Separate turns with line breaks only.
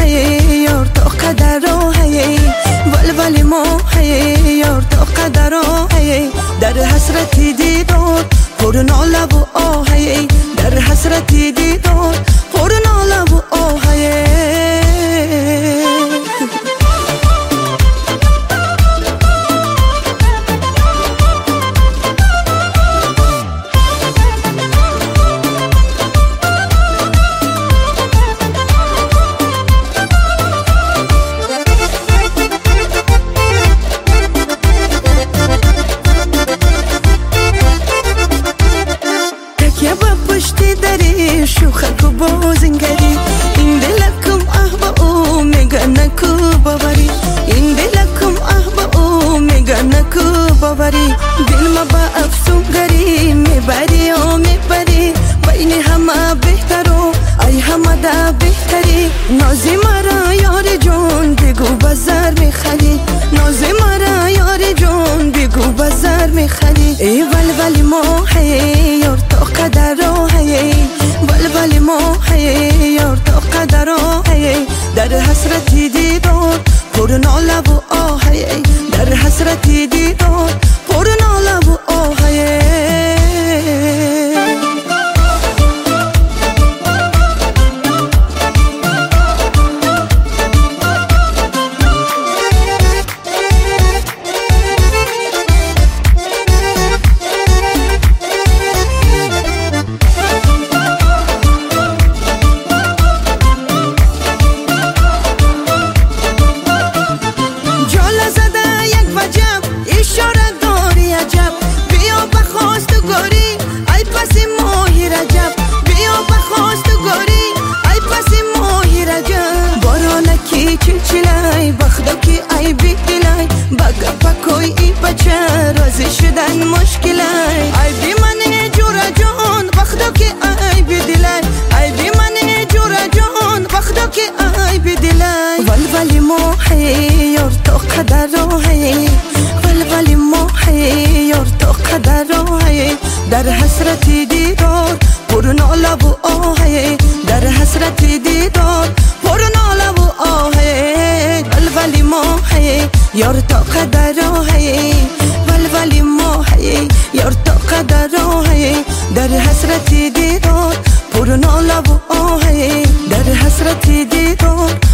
هی یار تو قدر هی ول ماه یار تو قدر هی در حسرتی دیدار پر ناله و آهی در حسرتی دیدار پر ناله و آهی پشتی داری شوخک و بازنگری این دلکم احبا او میگه نکو باوری این دلکم احبا او میگه نکو باوری دل ما با افسونگری میبری و میبری بین همه بهتر و ای همه ده بهتری نازی مرا یار جون بگو بازار میخری نازی مرا یار جون بگو بازار میخری ای ول ماه یار تو قدر ول ماه یار تو قدر در حسرتی دیدار پر ناله و آهی در حسرتی دیدار پر ناله و آهی چلچلای بخدا کی ای بیدلای بگا پاکوی ای بچه رازی شدن مشکلای ای بی من جورا جان بخدا کی ای بیدلای ای بی من جورا جان بخدا کی ای بیدلای ول ماه یار تو قدر هی ول ماه یار تو قدر هی در حسرتی دیدار پر ناله و آهی در حسرتی دیدار پر ناله و آهی ول ماه یار تو قدر هی ول ماه یار تو قدر هی در حسرتی دیدار پر ناله و آهی در حسرتی دیدار